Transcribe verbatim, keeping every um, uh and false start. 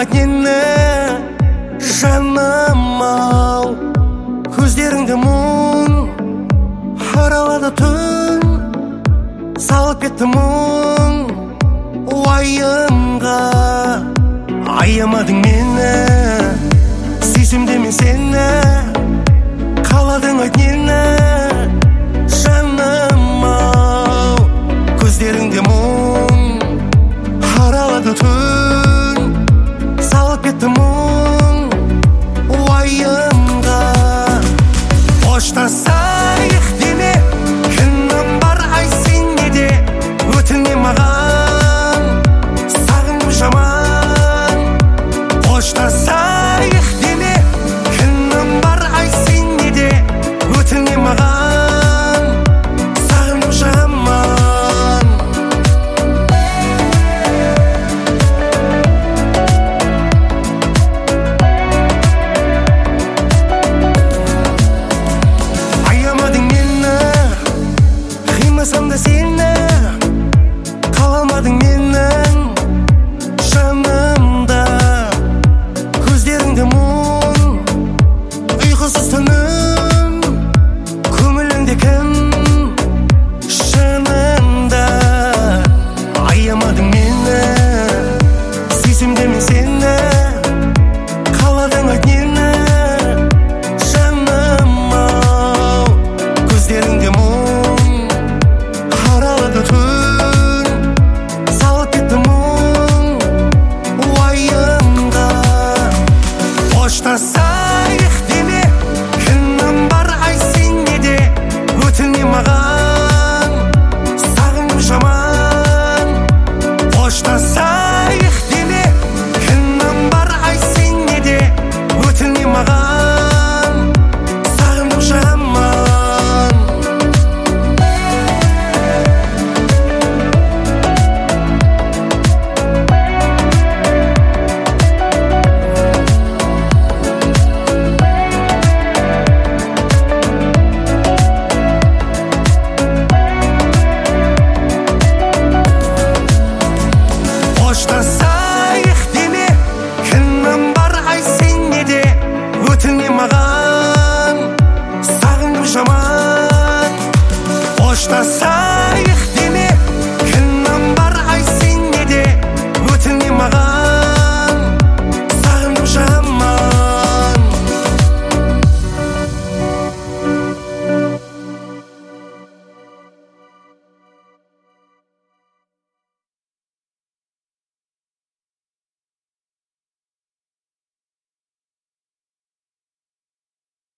айт нені жаным ау, көздеріңді мұң аралады түн, салып кетті мұң уайымға. Аямадың мені, сүйсем де мен сені, қаладың айт нені жаным ау, көздеріңде мұң аралады түн, салып кетті мұң уайымға. Қоштасайық деме, кінәм бар ай сенде де, өтіне маған сағынып жаман. Қоштасайық деме, кінәм бар ай сенде де, өтіне маған сағынып жаман. Аямадың мені, қимасам да сені, қаламадың менің жанымда. Көздеріңде мұң, ұйқысыз түні